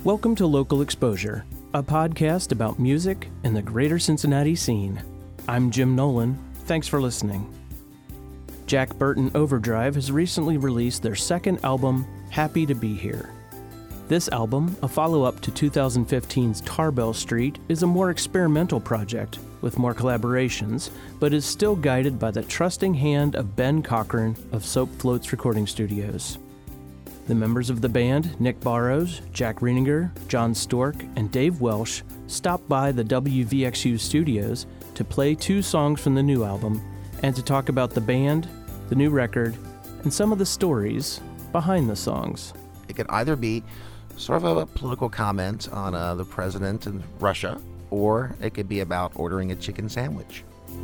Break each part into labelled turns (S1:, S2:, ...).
S1: Welcome to Local Exposure, a podcast about music and the greater Cincinnati scene. I'm Jim Nolan. Thanks for listening. Jack Burton Overdrive has recently released their second album, Happy to Be Here. This album, a follow-up to 2015's Tarbell Street, is a more experimental project with more collaborations, but is still guided by the trusting hand of Ben Cochran of Soap Floats Recording Studios. The members of the band, Nick Barrows, Jack Reininger, John Stork, and Dave Welsh, stopped by the WVXU studios to play 2 songs from the new album and to talk about the band, the new record, and some of the stories behind the songs.
S2: It could either be sort of a political comment on the president in Russia, or it could be about ordering a chicken sandwich.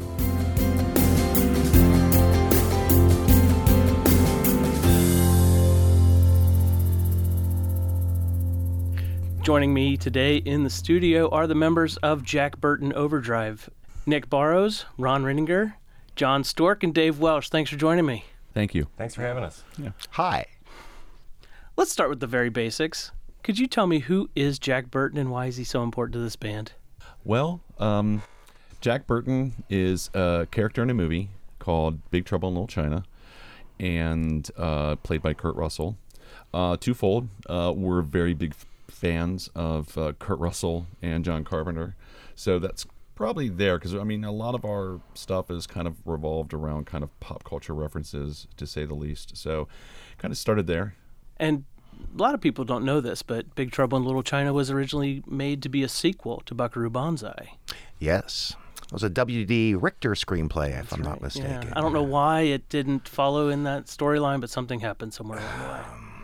S1: Joining me today in the studio are the members of Jack Burton Overdrive, Nick Barrows, Ron Reininger, John Stork, and Dave Welsh. Thanks for joining me.
S3: Thank you.
S4: Thanks for having us.
S3: Yeah.
S2: Hi.
S1: Let's start with the very basics. Could you tell me who is Jack Burton and why is he so important to this band?
S3: Well, Jack Burton is a character in a movie called Big Trouble in Little China, and played by Kurt Russell. Twofold, we're very big fans of Kurt Russell and John Carpenter, so that's probably there, because I mean a lot of our stuff is kind of revolved around kind of pop culture references, to say the least, so kind of started there.
S1: And a lot of people don't know this, but Big Trouble in Little China was originally made to be a sequel to Buckaroo Banzai.
S2: Yes. It was a W.D. Richter screenplay, if I'm not mistaken.
S1: Yeah. I don't know why it didn't follow in that storyline, but something happened somewhere along the way.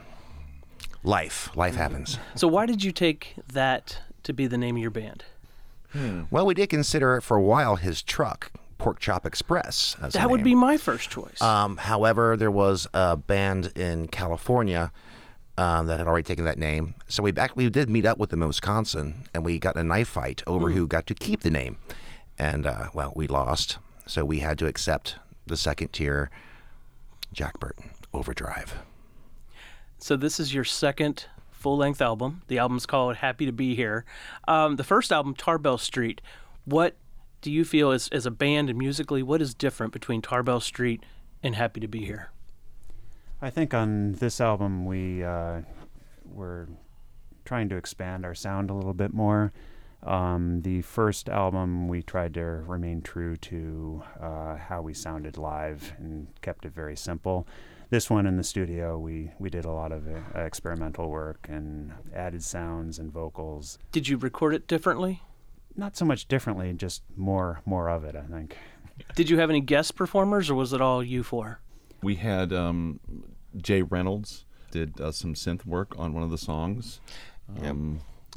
S2: Life happens.
S1: So why did you take that to be the name of your band?
S2: Well, we did consider it for a while his truck, Pork Chop Express. As
S1: That would be my first choice.
S2: However, there was a band in California that had already taken that name. So we did meet up with them in Wisconsin, and we got in a knife fight over who got to keep the name. And, we lost. So we had to accept the second tier, Jack Burton Overdrive.
S1: So this is your second full-length album. The album's called Happy to Be Here. The first album, Tarbell Street, what do you feel as a band and musically, what is different between Tarbell Street and Happy to Be Here?
S5: I think on this album we were trying to expand our sound a little bit more. The first album we tried to remain true to how we sounded live and kept it very simple. This one in the studio, we did a lot of experimental work and added sounds and vocals.
S1: Did you record it differently?
S5: Not so much differently, just more of it, I think.
S1: Did you have any guest performers, or was it all you four?
S3: We had Jay Reynolds did some synth work on one of the songs.
S2: The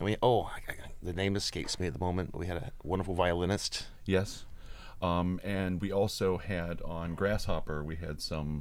S2: name escapes me at the moment. We had a wonderful violinist.
S3: Yes. And we also had on Grasshopper, we had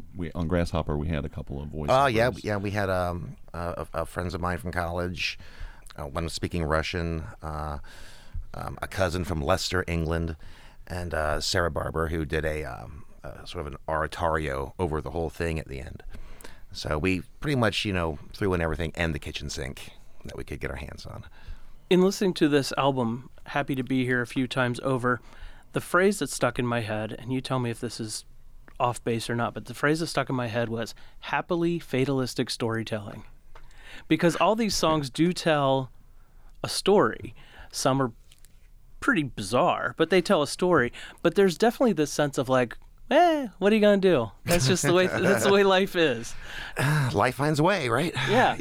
S3: a couple of voices.
S2: Oh, yeah, we had friends of mine from college, one was speaking Russian, a cousin from Leicester, England, and Sarah Barber, who did a sort of an oratorio over the whole thing at the end. So we pretty much, threw in everything and the kitchen sink that we could get our hands on.
S1: In listening to this album, Happy to Be Here, a few times over, the phrase that stuck in my head, and you tell me if this is off base or not, but the phrase that stuck in my head was happily fatalistic storytelling. Because all these songs do tell a story. Some are pretty bizarre, but they tell a story. But there's definitely this sense of like, what are you going to do? That's just the way life is.
S2: Life finds a way, right?
S1: Yeah.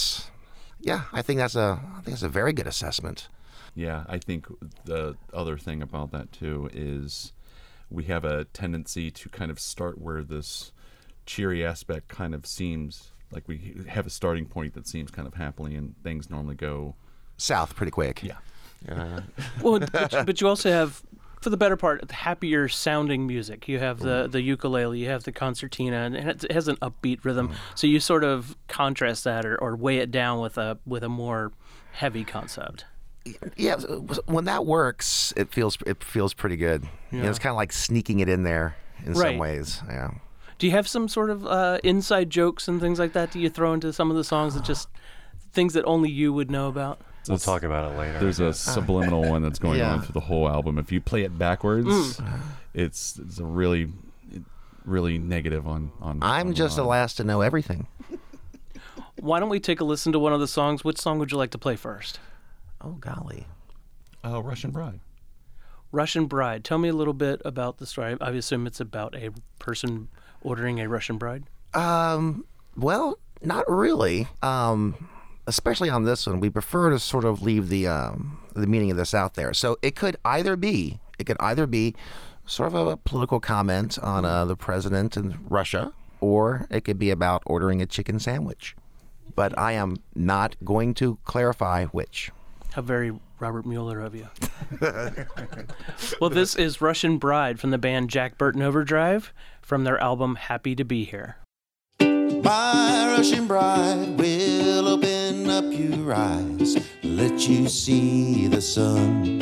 S2: I think that's a very good assessment.
S3: Yeah, I think the other thing about that, too, is we have a tendency to kind of start where this cheery aspect kind of seems like we have a starting point that seems kind of happily, and things normally go
S2: south pretty quick.
S3: Yeah.
S1: Well, but you also have, for the better part, happier sounding music. You have the ukulele, you have the concertina, and it has an upbeat rhythm. So you sort of contrast that or weigh it down with a more heavy concept.
S2: Yeah, when that works, it feels pretty good.
S1: Yeah.
S2: It's kind of like sneaking it in there in some ways. Yeah.
S1: Do you have some sort of inside jokes and things like that? Do you throw into some of the songs that just things that only you would know about?
S5: We'll talk about it later.
S3: There's a subliminal one that's going
S2: Yeah.
S3: on through the whole album. If you play it backwards, it's a really negative on.
S2: I'm just the last to know everything.
S1: Why don't we take a listen to one of the songs? Which song would you like to play first?
S2: Oh, golly.
S3: Russian Bride.
S1: Russian Bride. Tell me a little bit about the story. I assume it's about a person ordering a Russian bride.
S2: Well, not really. Especially on this one, we prefer to sort of leave the meaning of this out there. So it could either be sort of a political comment on the president in Russia, or it could be about ordering a chicken sandwich. But I am not going to clarify which.
S1: How very Robert Mueller of you. Well, this is Russian Bride from the band Jack Burton Overdrive from their album Happy to Be Here.
S4: My Russian bride will open up your eyes, let you see the sun.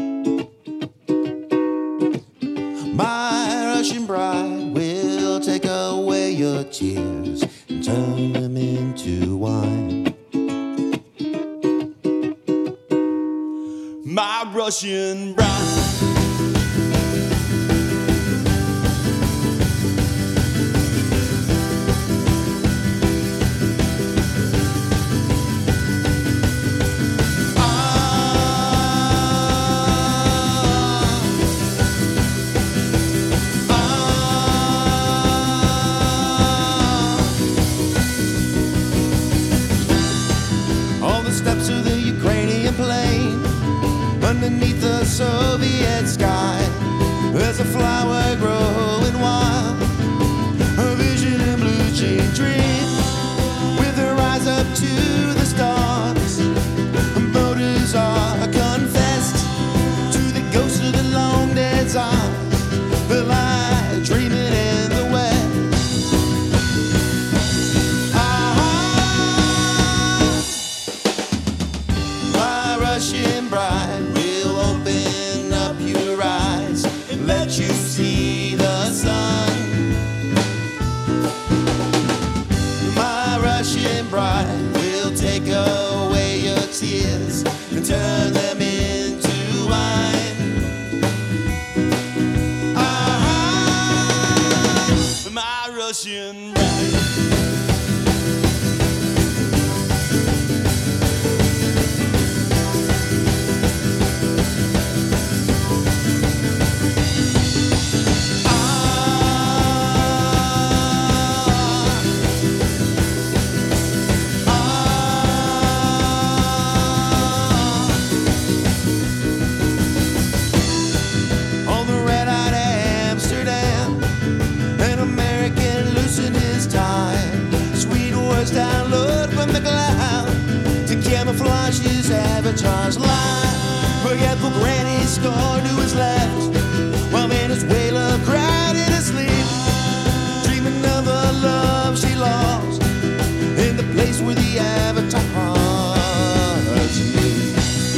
S4: My Russian bride will take away your tears and turn them into wine. My Russian bride. On the steps of the Ukrainian plain, underneath the Soviet sky, there's a flower growing wild, a vision in blue jean dream, with her eyes up to the stars. Motives are confessed to the ghost of the long dead czar, the lie dreaming in the west. My Russian bride will open up your eyes and let you see the sun. My Russian bride will take away your tears and turn them into wine. My Russian bride. On the red eye to Amsterdam, an American loosened his tie. Sweet words download from the cloud to camouflage his avatar's lie. Forgetful granny scorned to his left, while Venezuela cried in her sleep, dreaming of the love she lost in the place where the avatars meet.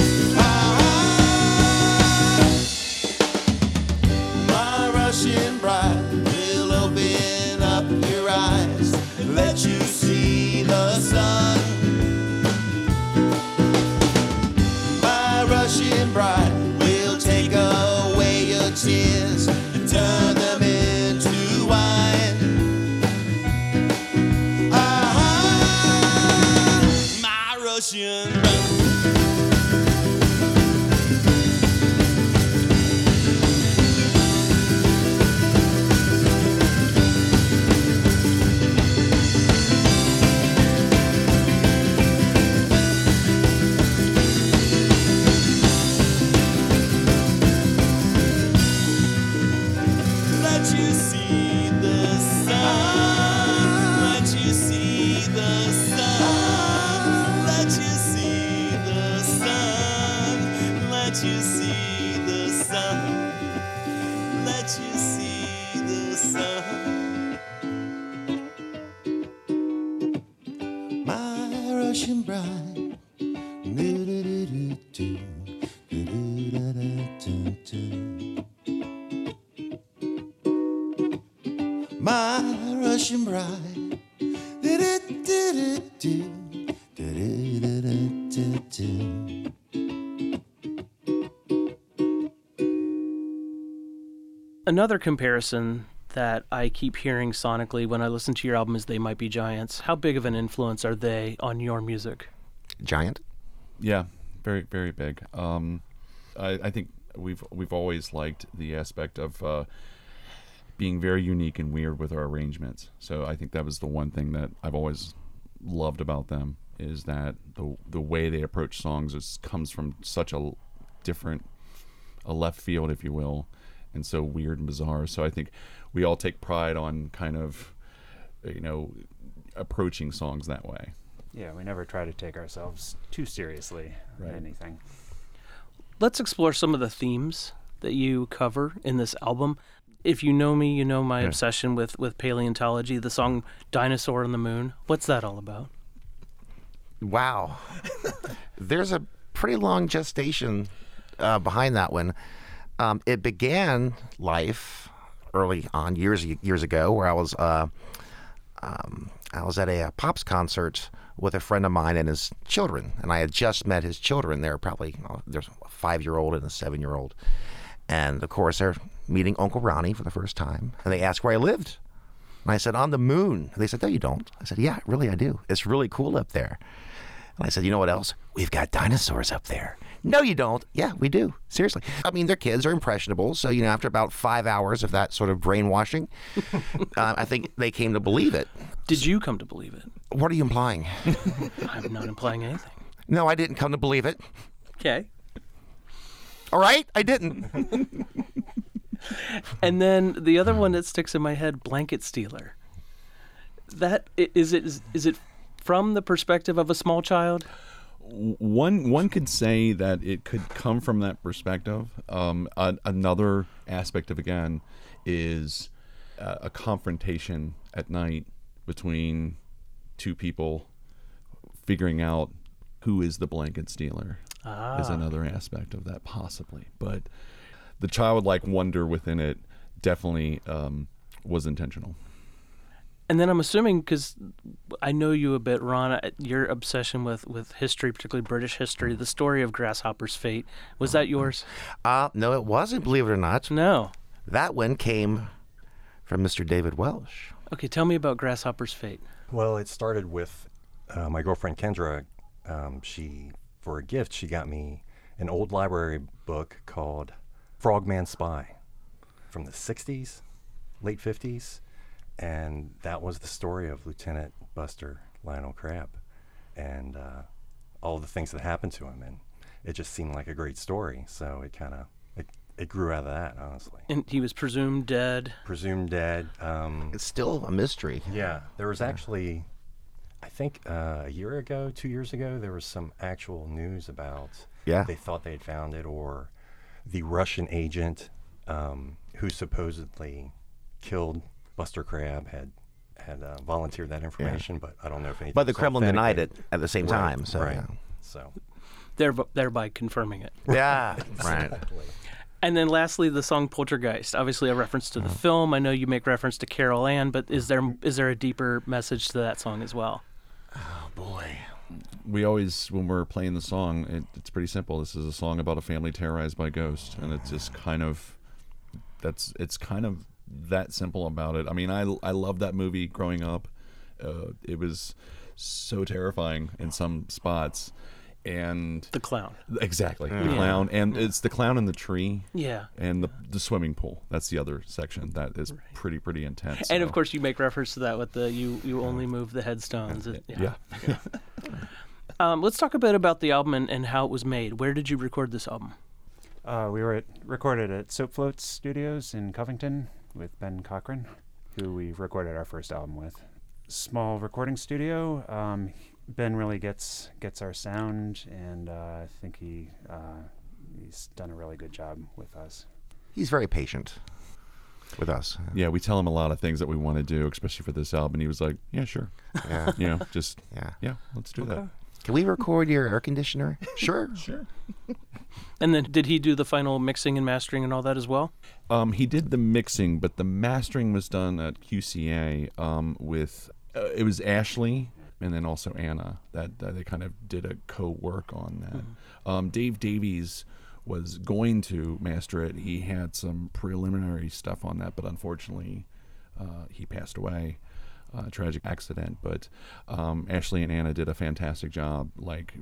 S4: My Russian bride will open up your eyes, let you see the sun. My Russian bride will take away your tears and turn them into wine. My Russian bride. Let you see the sun. Let you see the sun. Let you see the sun. Let you see the sun. Let you see the sun. My Russian bride. Do-do-do-do-do. Do-do-da-da-da-da. My Russian bride. Do-do-do-do-do. Do-do.
S1: Another comparison that I keep hearing sonically when I listen to your album is They Might Be Giants. How big of an influence are they on your music?
S2: Giant?
S3: Yeah, very, very big. I think we've always liked the aspect of being very unique and weird with our arrangements. So I think that was the one thing that I've always loved about them, is that the way they approach songs comes from such a different, a left field, if you will, and so weird and bizarre. So I think we all take pride on kind of, approaching songs that way.
S5: Yeah, we never try to take ourselves too seriously
S3: Right.
S5: in anything.
S1: Let's explore some of the themes that you cover in this album. If you know me, you know my obsession with paleontology. The song Dinosaur on the Moon. What's that all about?
S2: Wow. There's a pretty long gestation behind that one. It began life early on, years ago, where I was at a Pops concert with a friend of mine and his children, and I had just met his children. They're probably there's a 5-year-old and a 7-year-old, and of course they're meeting Uncle Ronnie for the first time, and they asked where I lived, and I said on the moon. And they said, no, you don't. I said, yeah, really, I do. It's really cool up there. And I said, you know what else? We've got dinosaurs up there. No, you don't. Yeah, we do. Seriously. I mean, their kids are impressionable. So, after about 5 hours of that sort of brainwashing, I think they came to believe it.
S1: Did you come to believe it?
S2: What are you implying?
S1: I'm not implying anything.
S2: No, I didn't come to believe it.
S1: Okay.
S2: All right? I didn't.
S1: And then the other one that sticks in my head, Blanket Stealer. That is it from the perspective of a small child?
S3: One could say that it could come from that perspective. Another aspect of, again, is a confrontation at night between two people figuring out who is the blanket stealer. Is another aspect of that, possibly. But the childlike wonder within it definitely was intentional.
S1: And then I'm assuming, because I know you a bit, Ron, your obsession with history, particularly British history, the story of Grasshopper's fate, was that yours?
S2: No, it wasn't, believe it or not.
S1: No.
S2: That one came from Mr. David Welsh.
S1: Okay, tell me about Grasshopper's fate.
S6: Well, it started with my girlfriend Kendra. For a gift, she got me an old library book called Frogman Spy from the 60s, late 50s. And that was the story of Lieutenant Buster Lionel Crabb and all the things that happened to him. And it just seemed like a great story. So it grew out of that, honestly.
S1: And he was presumed dead.
S6: Presumed dead.
S2: It's still a mystery.
S6: Yeah. There was actually, I think a year ago, 2 years ago, there was some actual news about they thought they had found it, or the Russian agent who supposedly killed Buster Crabb had volunteered that information, but I don't know if anything.
S2: But the Kremlin denied it at the same time. So,
S6: right.
S2: yeah.
S6: So,
S1: thereby confirming it.
S2: Yeah, right.
S1: And then lastly, the song Poltergeist, obviously a reference to the film. I know you make reference to Carol Ann, but is there a deeper message to that song as well?
S2: Oh, boy.
S3: We always, when we're playing the song, it's pretty simple. This is a song about a family terrorized by ghosts, and it's just kind of that simple about it. I mean, I loved that movie growing up. It was so terrifying in some spots. And
S1: the clown.
S3: Exactly. The clown. And it's the clown in the tree.
S1: Yeah.
S3: And the swimming pool. That's the other section that is pretty intense.
S1: And of course you make reference to that with the you only move the headstones.
S3: Yeah.
S1: Let's talk a bit about the album and how it was made. Where did you record this album?
S5: We were recorded at Soap Floats Studios in Covington with Ben Cochran, who we recorded our first album with. Small recording studio. Ben really gets our sound, and I think he's done a really good job with us.
S2: He's very patient with us.
S3: Yeah, we tell him a lot of things that we want to do, especially for this album. And he was like, yeah, sure.
S2: Yeah.
S3: Yeah, let's do that.
S2: Can we record your air conditioner? Sure.
S3: Sure.
S1: And then did he do the final mixing and mastering and all that as well?
S3: He did the mixing, but the mastering was done at QCA with, it was Ashley and then also Anna. That they kind of did a co-work on that. Dave Davies was going to master it. He had some preliminary stuff on that, but unfortunately, he passed away. Tragic accident. But Ashley and Anna did a fantastic job,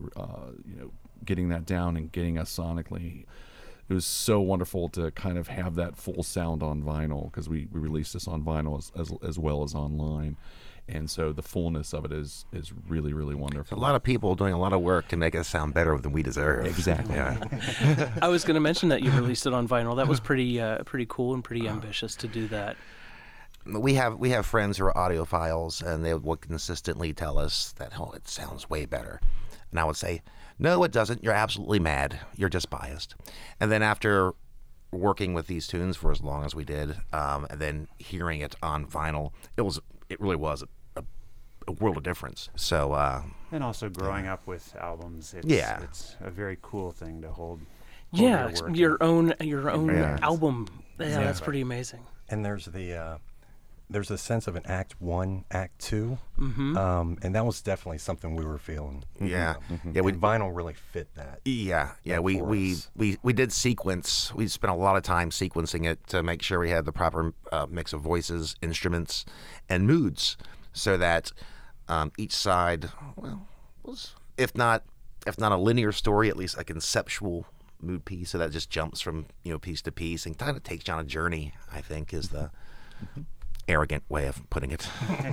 S3: getting that down and getting us sonically. It was so wonderful to kind of have that full sound on vinyl, because we released this on vinyl as well as online. And so the fullness of it is really, really wonderful.
S2: A lot of people doing a lot of work to make us sound better than we deserve.
S3: Exactly.
S2: Yeah.
S1: I was going to mention that you released it on vinyl. That was pretty cool and pretty ambitious to do that.
S2: We have friends who are audiophiles, and they would consistently tell us that, it sounds way better. And I would say, no, it doesn't. You're absolutely mad. You're just biased. And then after working with these tunes for as long as we did, and then hearing it on vinyl, it really was a world of difference. So
S5: and also growing up with albums, it's a very cool thing to hold.
S1: Yeah, your own
S2: Yeah.
S1: album. Yeah, that's pretty amazing.
S6: And there's a sense of an Act 1, Act 2, and that was definitely something we were feeling.
S2: Yeah.
S6: Yeah, vinyl really fit that.
S2: Yeah. We did sequence. We spent a lot of time sequencing it to make sure we had the proper mix of voices, instruments, and moods, so that each side, was if not a linear story, at least a conceptual mood piece. So that just jumps from piece to piece and kind of takes you on a journey, I think, is the arrogant way of putting it.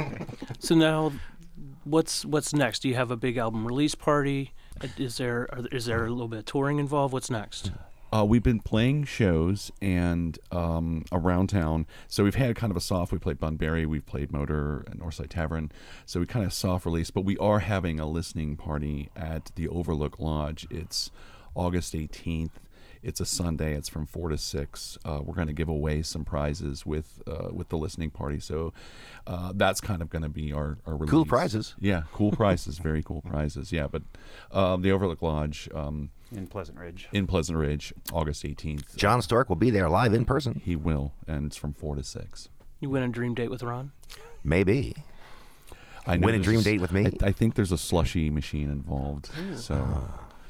S1: So now, what's next? Do you have a big album release party? Is there a little bit of touring involved? What's next?
S3: We've been playing shows and around town. So we've had kind of a soft. We played Bunbury, we've played Motor and Northside Tavern. So we kind of soft release, but we are having a listening party at the Overlook Lodge. It's August 18th. It's a Sunday. It's from 4 to 6. We're going to give away some prizes with the listening party. So that's kind of going to be our release.
S2: Cool prizes.
S3: Yeah, cool prizes. Very cool prizes. Yeah, but the Overlook Lodge
S5: In Pleasant Ridge.
S3: August 18th.
S2: John Stork will be there live in person.
S3: He will, and it's from 4 to 6.
S1: You win a dream date with Ron?
S2: Maybe.
S3: I know
S2: Win a dream date with me.
S3: I think there's a slushy machine involved. So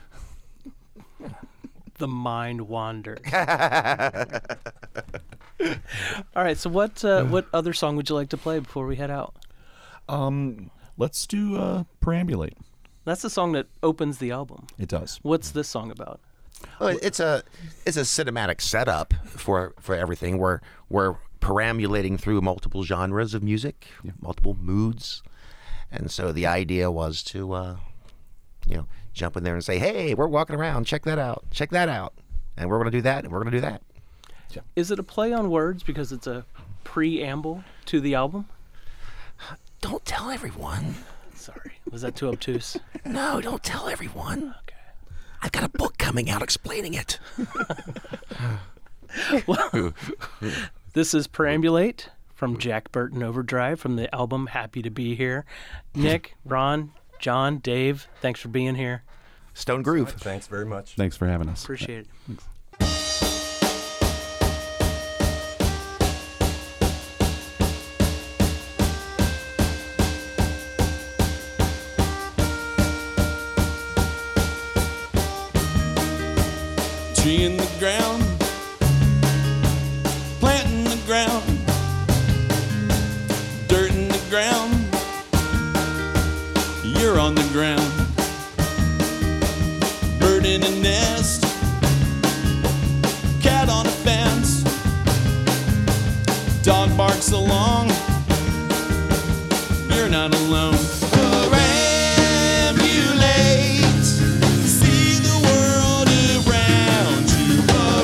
S1: The mind wanders. All right. So what other song would you like to play before we head out?
S3: let's do Perambulate.
S1: That's the song that opens the album.
S3: It does.
S1: What's this song about?
S2: Well, it's a cinematic setup for everything. We're perambulating through multiple genres of music, multiple moods, and so the idea was to jump in there and say, "Hey, we're walking around. Check that out. Check that out." And we're going to do that, and we're going to do that.
S3: Yeah.
S1: Is it a play on words because it's a preamble to the album?
S2: Don't tell everyone.
S1: Sorry, was that too obtuse?
S2: No, don't tell everyone.
S1: Okay.
S2: I've got a book coming out explaining it.
S1: Well, this is Perambulate from Jack Burton Overdrive from the album Happy to Be Here. Nick, Ron, John, Dave, thanks for being here.
S2: Stone Groove.
S6: Thanks very much.
S3: Thanks for having us.
S1: Appreciate it.
S3: Thanks.
S4: Tree in the ground, plant in the ground, dirt in the ground, you're on the ground. Bird in a nest, cat on a fence, dog barks along, you're not alone. Perambulate, see the world around you.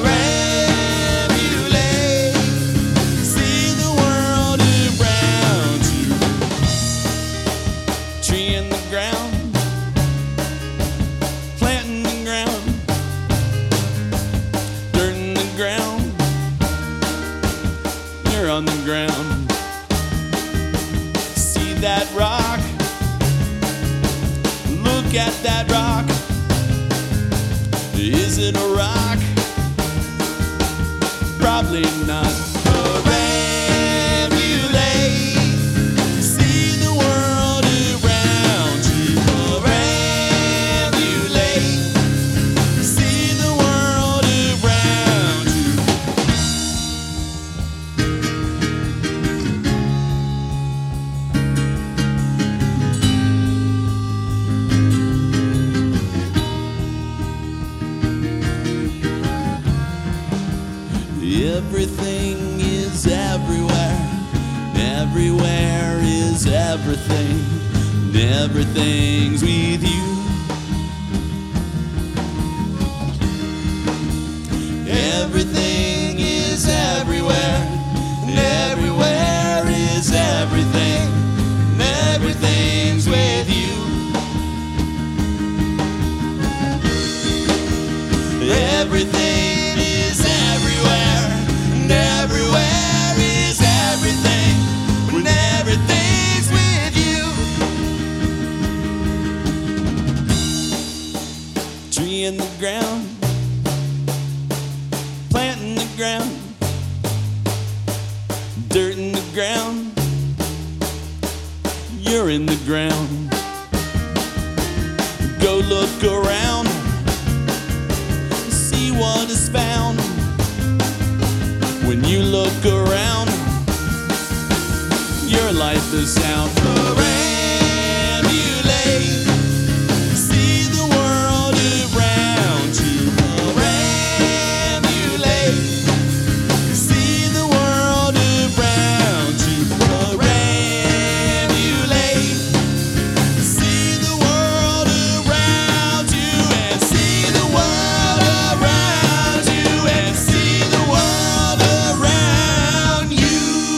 S4: Perambulate, see the world around you. Tree in the ground, plant in the ground, dirt in the ground, you're on the ground. See that rock, look at that rock. Is it a rock? Probably not. Perambulate, see the world around
S7: everything, and everything's with you. Everything is everywhere, and everywhere is everything, and everything's with you. Everything is everywhere, and everywhere is everything, and everything's with you. Tree in the ground, plant in the ground, dirt in the ground, you're in the ground. Go look around, see what is found. When you look around, your life is sound. Perambulate, see the world around you. Perambulate, see the world around you. Perambulate, see the world around you, and see the world around you, and see the world around you.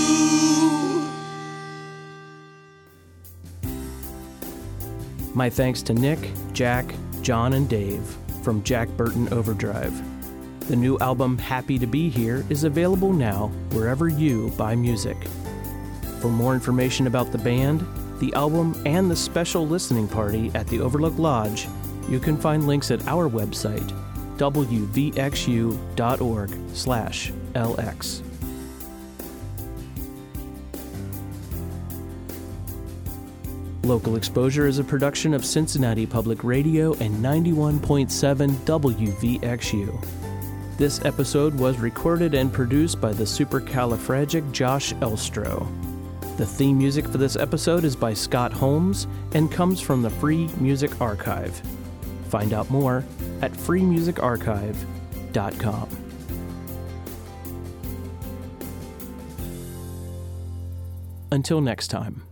S1: My thanks to Nick, Jack, John, and Dave from Jack Burton Overdrive. The new album Happy to Be Here is available now wherever you buy music. For more information about the band, the album, and the special listening party at the Overlook Lodge, you can find links at our website, wvxu.org/lx. Local Exposure is a production of Cincinnati Public Radio and 91.7 WVXU. This episode was recorded and produced by the supercalifragic Josh Elstro. The theme music for this episode is by Scott Holmes and comes from the Free Music Archive. Find out more at freemusicarchive.com. Until next time.